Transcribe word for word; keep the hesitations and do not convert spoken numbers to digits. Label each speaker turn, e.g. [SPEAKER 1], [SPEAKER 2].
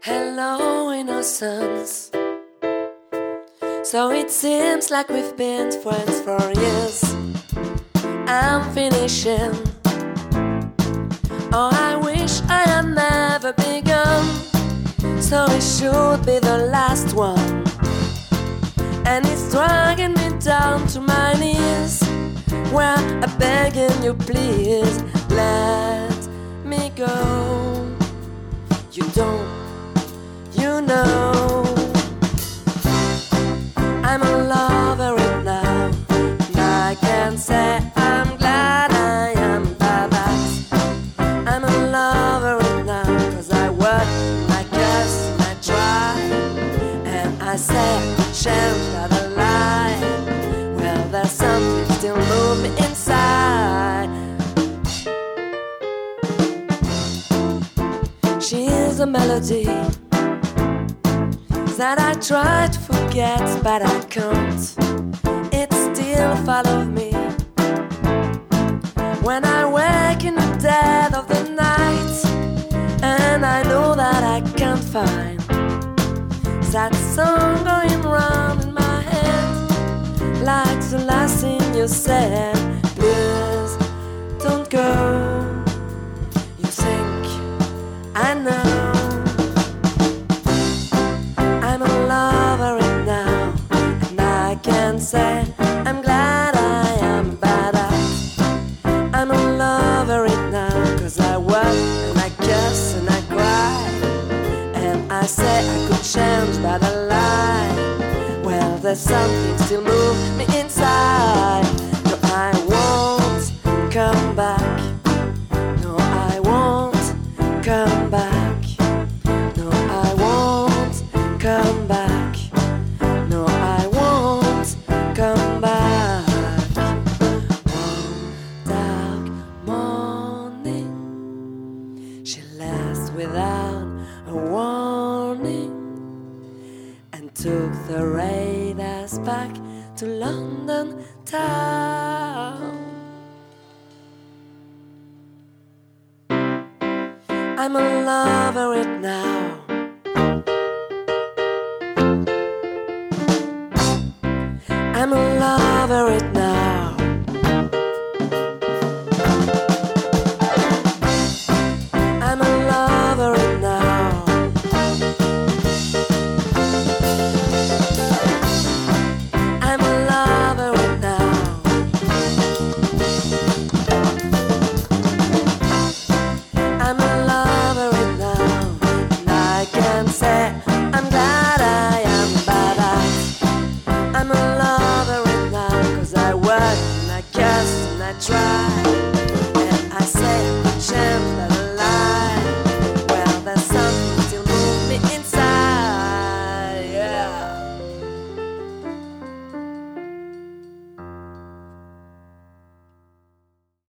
[SPEAKER 1] Hello, innocence. So it seems like we've been friends for years. I'm finishing. Oh, I wish I had never begun. So it should be the last one. And it's dragging me down to my knees, where I'm begging you, please let me go. You don't, you know, I'm a lover right now, and I can say I'm glad I am badass. I'm a lover right now, cause I work, I guess, and I try, and I say I could change by the light. Well, there's something still moving inside. She is a melody that I try to forget, but I can't. It still follows me when I wake in the dead of the night, and I know that I can't find that song going round in my head, like the last thing you said. Please don't go. You think I know. Say, I'm glad I am badass. I'm a lover right now, cause I work and I curse and I cry, and I say I could change by the light. Well, there's something still moving me inside. No, I won't come back. No, I won't come back. No, I won't come back. Come back. One dark morning, she left without a warning and took the raiders back to London town. I'm a lover right now. I'm a lover right now. I'm a lover right now. I'm a lover right now. I'm a lover right now, and I can say I'm glad I am badass. I'm a lover right now, cause I work and I curse and I try,